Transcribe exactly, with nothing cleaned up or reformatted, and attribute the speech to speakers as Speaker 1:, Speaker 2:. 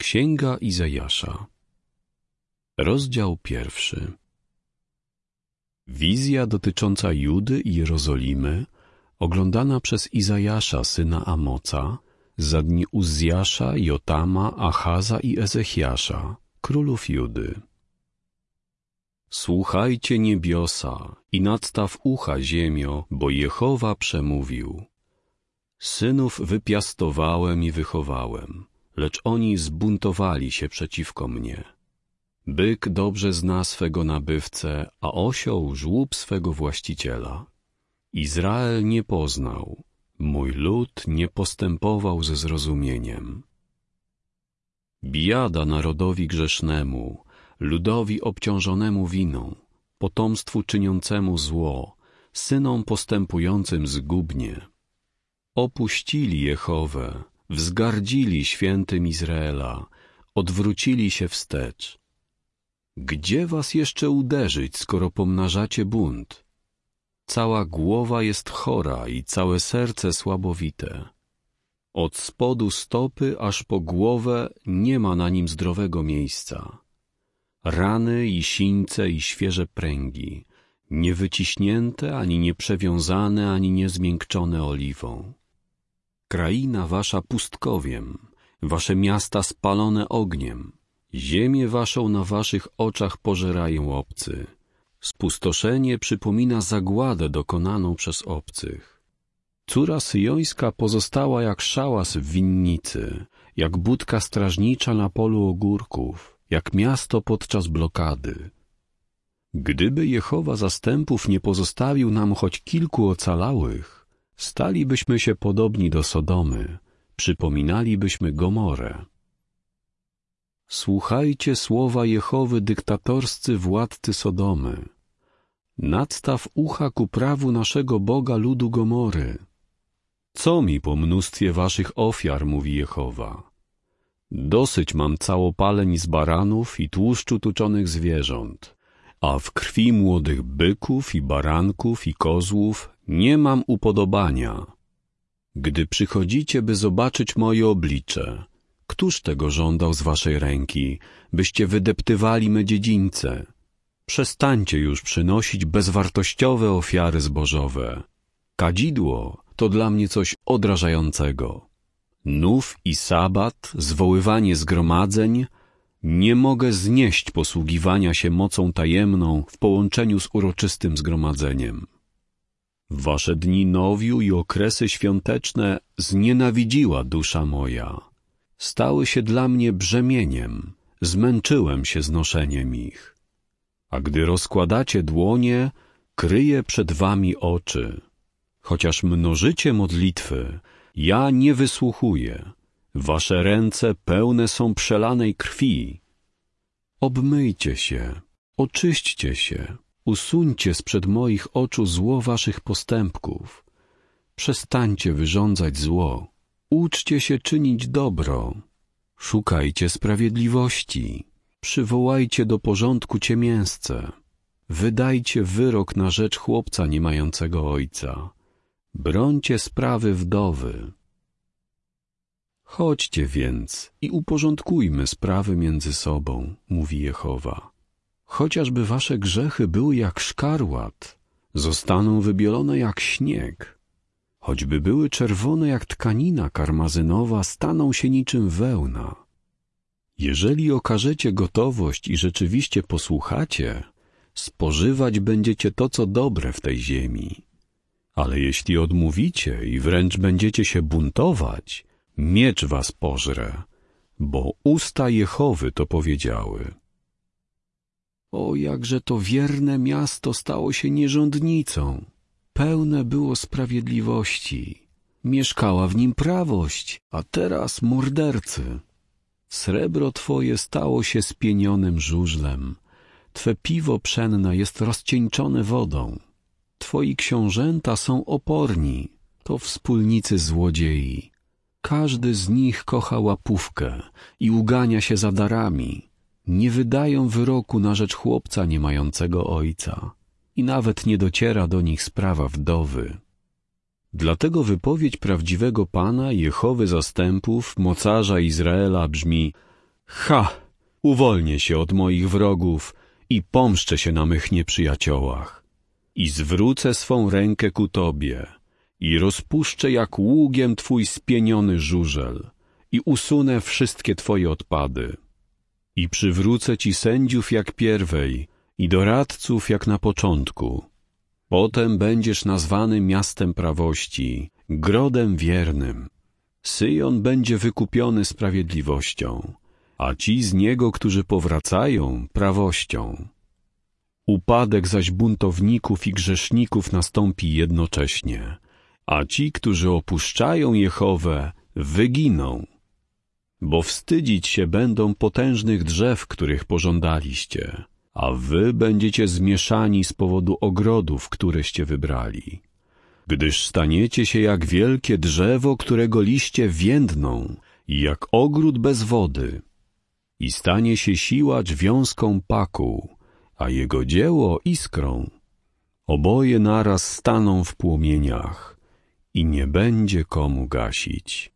Speaker 1: Księga Izajasza, rozdział pierwszy. Wizja dotycząca Judy i Jerozolimy, oglądana przez Izajasza, syna Amoca, za dni Uzjasza, Jotama, Achaza i Ezechiasza, królów Judy. Słuchajcie niebiosa i nadstaw ucha ziemio, bo Jehowa przemówił. Synów wypiastowałem i wychowałem, lecz oni zbuntowali się przeciwko mnie. Byk dobrze zna swego nabywcę, a osioł żłób swego właściciela. Izrael nie poznał, mój lud nie postępował ze zrozumieniem. Biada narodowi grzesznemu, ludowi obciążonemu winą, potomstwu czyniącemu zło, synom postępującym zgubnie. Opuścili Jehowę, wzgardzili świętym Izraela, odwrócili się wstecz. Gdzie was jeszcze uderzyć, skoro pomnażacie bunt? Cała głowa jest chora i całe serce słabowite. Od spodu stopy aż po głowę nie ma na nim zdrowego miejsca. Rany i sińce i świeże pręgi, nie wyciśnięte, ani nie przewiązane, ani nie zmiękczone oliwą. Kraina wasza pustkowiem, wasze miasta spalone ogniem, ziemię waszą na waszych oczach pożerają obcy. Spustoszenie przypomina zagładę dokonaną przez obcych. Córa syjońska pozostała jak szałas w winnicy, jak budka strażnicza na polu ogórków, jak miasto podczas blokady. Gdyby Jehowa zastępów nie pozostawił nam choć kilku ocalałych, stalibyśmy się podobni do Sodomy, przypominalibyśmy Gomorę. Słuchajcie słowa Jehowy, dyktatorscy władcy Sodomy. Nadstaw ucha ku prawu naszego Boga, ludu Gomory. Co mi po mnóstwie waszych ofiar, mówi Jehowa? Dosyć mam całopaleń z baranów i tłuszczu tuczonych zwierząt, a w krwi młodych byków i baranków i kozłów nie mam upodobania. Gdy przychodzicie, by zobaczyć moje oblicze, któż tego żądał z waszej ręki, byście wydeptywali me dziedzińce? Przestańcie już przynosić bezwartościowe ofiary zbożowe. Kadzidło to dla mnie coś odrażającego. Nów i sabat, zwoływanie zgromadzeń, nie mogę znieść posługiwania się mocą tajemną w połączeniu z uroczystym zgromadzeniem. Wasze dni nowiu i okresy świąteczne znienawidziła dusza moja. Stały się dla mnie brzemieniem, zmęczyłem się znoszeniem ich. A gdy rozkładacie dłonie, kryję przed wami oczy. Chociaż mnożycie modlitwy, ja nie wysłuchuję. Wasze ręce pełne są przelanej krwi. Obmyjcie się, oczyśćcie się, usuńcie sprzed moich oczu zło waszych postępków. Przestańcie wyrządzać zło, uczcie się czynić dobro. Szukajcie sprawiedliwości, przywołajcie do porządku ciemięsce. Wydajcie wyrok na rzecz chłopca nie mającego ojca. Brońcie sprawy wdowy. Chodźcie więc i uporządkujmy sprawy między sobą, mówi Jehowa. Chociażby wasze grzechy były jak szkarłat, zostaną wybielone jak śnieg. Choćby były czerwone jak tkanina karmazynowa, staną się niczym wełna. Jeżeli okażecie gotowość i rzeczywiście posłuchacie, spożywać będziecie to, co dobre w tej ziemi. Ale jeśli odmówicie i wręcz będziecie się buntować, miecz was pożre, bo usta Jehowy to powiedziały. O, jakże to wierne miasto stało się nierządnicą. Pełne było sprawiedliwości. Mieszkała w nim prawość, a teraz mordercy. Srebro twoje stało się spienionym żużlem. Twe piwo pszenne jest rozcieńczone wodą. Twoi książęta są oporni, to wspólnicy złodziei. Każdy z nich kocha łapówkę i ugania się za darami. Nie wydają wyroku na rzecz chłopca nie mającego ojca i nawet nie dociera do nich sprawa wdowy. Dlatego wypowiedź prawdziwego Pana, Jehowy zastępów, mocarza Izraela brzmi: Ha! Uwolnię się od moich wrogów i pomszczę się na mych nieprzyjaciołach. I zwrócę swą rękę ku Tobie i rozpuszczę jak ługiem Twój spieniony żużel i usunę wszystkie Twoje odpady. I przywrócę Ci sędziów jak pierwej i doradców jak na początku. Potem będziesz nazwany miastem prawości, grodem wiernym. Syjon będzie wykupiony sprawiedliwością, a ci z niego, którzy powracają, prawością. Upadek zaś buntowników i grzeszników nastąpi jednocześnie, a ci, którzy opuszczają Jehowę, wyginą. Bo wstydzić się będą potężnych drzew, których pożądaliście, a wy będziecie zmieszani z powodu ogrodów, któreście wybrali. Gdyż staniecie się jak wielkie drzewo, którego liście więdną, i jak ogród bez wody. I stanie się siłacz wiązką paku, a jego dzieło iskrą. Oboje naraz staną w płomieniach i nie będzie komu gasić.